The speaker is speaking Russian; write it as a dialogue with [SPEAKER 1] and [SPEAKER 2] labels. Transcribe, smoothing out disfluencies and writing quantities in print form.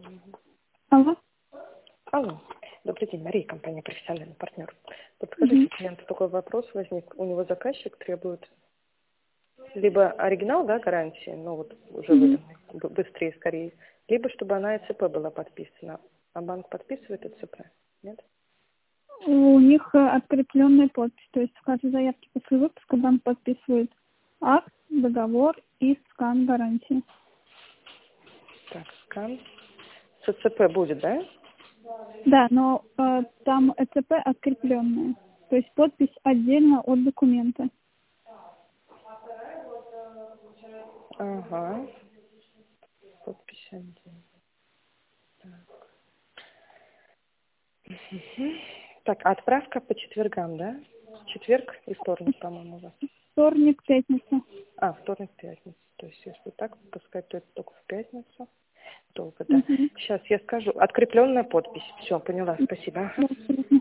[SPEAKER 1] Алло.
[SPEAKER 2] Алло. Добрый день, Мария, компания «Профессиональный партнер». Подскажите, клиенту такой вопрос возник. У него заказчик требует либо оригинал, да, гарантии, ну вот уже выданный, быстрее, скорее, либо чтобы она ЭЦП была подписана. А банк подписывает ЭЦП? Нет?
[SPEAKER 1] У них открепленная подпись, то есть в каждой заявке после выпуска банк подписывает акт, договор и скан гарантии.
[SPEAKER 2] Так, скан. С ЭЦП будет, да?
[SPEAKER 1] Да, но там ЭЦП открепленная, то есть подпись отдельно от документа.
[SPEAKER 2] Ага. Подпись отдельно. Мгм. Так, а отправка по четвергам, да? Четверг и вторник, по-моему, у вас.
[SPEAKER 1] Вторник, пятница.
[SPEAKER 2] Вторник, пятница. То есть, если так пускать, то это только в пятницу. Долго, да?
[SPEAKER 1] Мгм.
[SPEAKER 2] Сейчас я скажу. Открепленная подпись. Все, поняла. Спасибо.
[SPEAKER 1] Да, абсолютно.